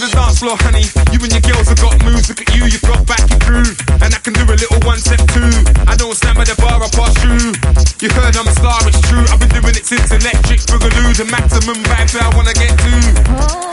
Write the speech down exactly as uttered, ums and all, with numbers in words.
the dance floor, honey. You and your girls have got moves. Look at you, you've got back your groove. And I can do a little one step too. I don't stand by the bar, I pass through. You heard I'm a star, it's true. I've been doing it since Electric Boogaloo. The maximum vibes that I wanna get to.